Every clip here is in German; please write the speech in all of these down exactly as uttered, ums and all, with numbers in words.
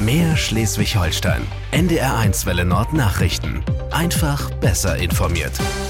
Mehr Schleswig-Holstein. N D R eins Welle Nord Nachrichten. Einfach besser informiert.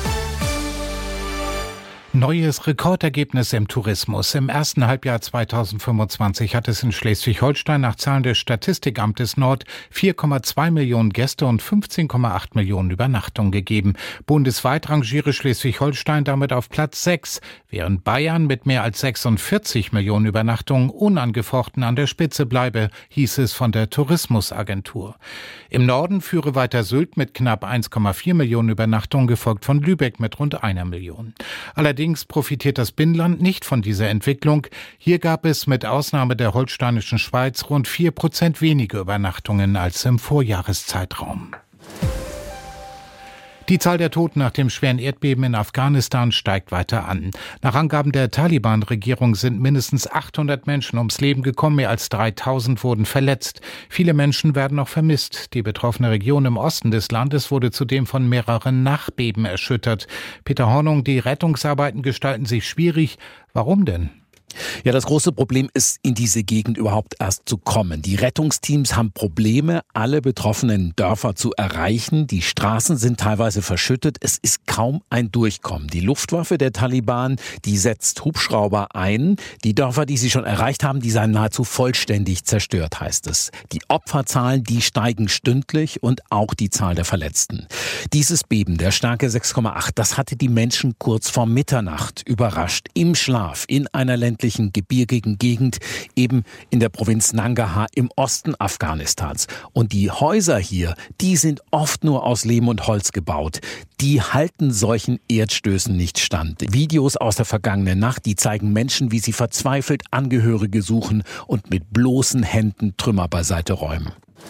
Neues Rekordergebnis im Tourismus. Im ersten Halbjahr zweitausendfünfundzwanzig hat es in Schleswig-Holstein nach Zahlen des Statistikamtes Nord vier Komma zwei Millionen Gäste und fünfzehn Komma acht Millionen Übernachtungen gegeben. Bundesweit rangiere Schleswig-Holstein damit auf Platz sechs, während Bayern mit mehr als sechsundvierzig Millionen Übernachtungen unangefochten an der Spitze bleibe, hieß es von der Tourismusagentur. Im Norden führe weiter Sylt mit knapp eins Komma vier Millionen Übernachtungen, gefolgt von Lübeck mit rund einer Million. Allerdings profitiert das Binnenland nicht von dieser Entwicklung. Hier gab es mit Ausnahme der holsteinischen Schweiz rund vier Prozent weniger Übernachtungen als im Vorjahreszeitraum. Die Zahl der Toten nach dem schweren Erdbeben in Afghanistan steigt weiter an. Nach Angaben der Taliban-Regierung sind mindestens achthundert Menschen ums Leben gekommen, mehr als dreitausend wurden verletzt. Viele Menschen werden noch vermisst. Die betroffene Region im Osten des Landes wurde zudem von mehreren Nachbeben erschüttert. Peter Hornung, die Rettungsarbeiten gestalten sich schwierig. Warum denn? Ja, das große Problem ist, in diese Gegend überhaupt erst zu kommen. Die Rettungsteams haben Probleme, alle betroffenen Dörfer zu erreichen. Die Straßen sind teilweise verschüttet. Es ist kaum ein Durchkommen. Die Luftwaffe der Taliban, die setzt Hubschrauber ein. Die Dörfer, die sie schon erreicht haben, die seien nahezu vollständig zerstört, heißt es. Die Opferzahlen, die steigen stündlich und auch die Zahl der Verletzten. Dieses Beben der Stärke sechs Komma acht, das hatte die Menschen kurz vor Mitternacht überrascht. Im Schlaf, in einer ländlichen gebirgigen Gegend, eben in der Provinz Nangarhar im Osten Afghanistans. Und die Häuser hier, die sind oft nur aus Lehm und Holz gebaut. Die halten solchen Erdstößen nicht stand. Videos aus der vergangenen Nacht, die zeigen Menschen, wie sie verzweifelt Angehörige suchen und mit bloßen Händen Trümmer beiseite räumen.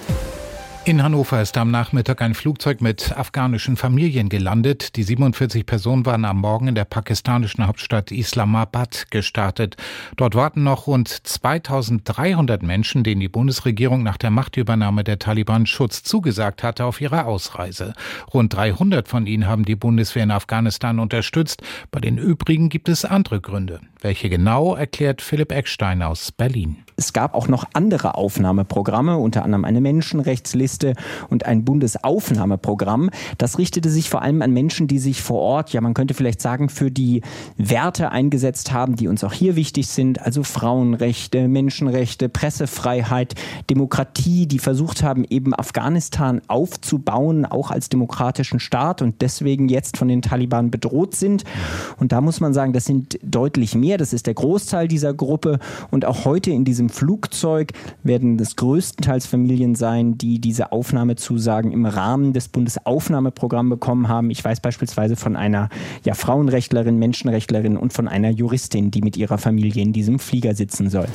In Hannover ist am Nachmittag ein Flugzeug mit afghanischen Familien gelandet. Die siebenundvierzig Personen waren am Morgen in der pakistanischen Hauptstadt Islamabad gestartet. Dort warten noch rund zweitausenddreihundert Menschen, denen die Bundesregierung nach der Machtübernahme der Taliban Schutz zugesagt hatte, auf ihre Ausreise. Rund dreihundert von ihnen haben die Bundeswehr in Afghanistan unterstützt. Bei den übrigen gibt es andere Gründe. Welche genau, erklärt Philipp Eckstein aus Berlin. Es gab auch noch andere Aufnahmeprogramme, unter anderem eine Menschenrechtsliste und ein Bundesaufnahmeprogramm. Das richtete sich vor allem an Menschen, die sich vor Ort, ja man könnte vielleicht sagen, für die Werte eingesetzt haben, die uns auch hier wichtig sind, also Frauenrechte, Menschenrechte, Pressefreiheit, Demokratie, die versucht haben, eben Afghanistan aufzubauen, auch als demokratischen Staat und deswegen jetzt von den Taliban bedroht sind. Und da muss man sagen, das sind deutlich mehr, das ist der Großteil dieser Gruppe und auch heute in diesem Flugzeug werden es größtenteils Familien sein, die diese Aufnahmezusagen im Rahmen des Bundesaufnahmeprogramms bekommen haben. Ich weiß beispielsweise von einer ja, Frauenrechtlerin, Menschenrechtlerin und von einer Juristin, die mit ihrer Familie in diesem Flieger sitzen soll.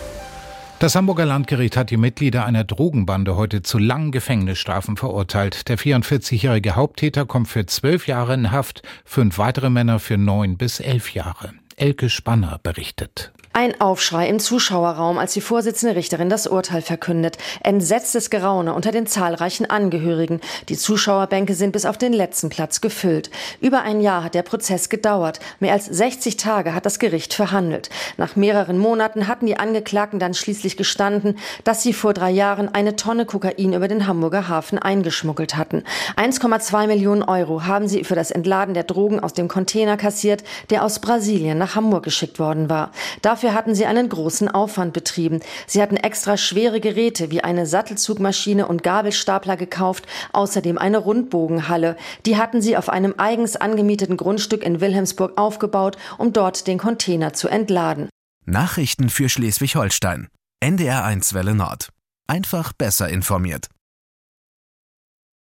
Das Hamburger Landgericht hat die Mitglieder einer Drogenbande heute zu langen Gefängnisstrafen verurteilt. Der vierundvierzigjährige Haupttäter kommt für zwölf Jahre in Haft, fünf weitere Männer für neun bis elf Jahre. Elke Spanner berichtet. Ein Aufschrei im Zuschauerraum, als die Vorsitzende Richterin das Urteil verkündet. Entsetztes Geraune unter den zahlreichen Angehörigen. Die Zuschauerbänke sind bis auf den letzten Platz gefüllt. Über ein Jahr hat der Prozess gedauert. Mehr als sechzig Tage hat das Gericht verhandelt. Nach mehreren Monaten hatten die Angeklagten dann schließlich gestanden, dass sie vor drei Jahren eine Tonne Kokain über den Hamburger Hafen eingeschmuggelt hatten. eins Komma zwei Millionen Euro haben sie für das Entladen der Drogen aus dem Container kassiert, der aus Brasilien nach Hamburg geschickt worden war. Dafür hatten sie einen großen Aufwand betrieben. Sie hatten extra schwere Geräte wie eine Sattelzugmaschine und Gabelstapler gekauft, außerdem eine Rundbogenhalle. Die hatten sie auf einem eigens angemieteten Grundstück in Wilhelmsburg aufgebaut, um dort den Container zu entladen. Nachrichten für Schleswig-Holstein. N D R eins Welle Nord. Einfach besser informiert.